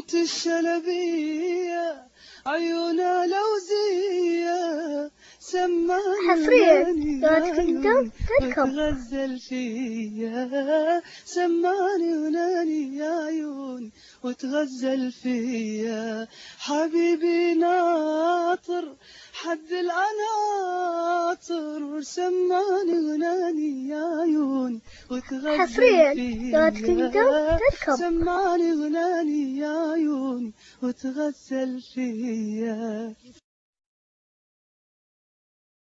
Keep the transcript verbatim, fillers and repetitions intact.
الشلبية عيونها لوزية سمعني حصريا وناني كينجدوم دوت كوم. وتغزل فيا سمعني وناني يا عيون وتغزل فيا حبيبي ناطر حد العناطر سمعني وناني يا عيون وتغزل حصريا فيا كينجدوم دوت كوم. سمعني وناني يا عيون وتغزل فيا.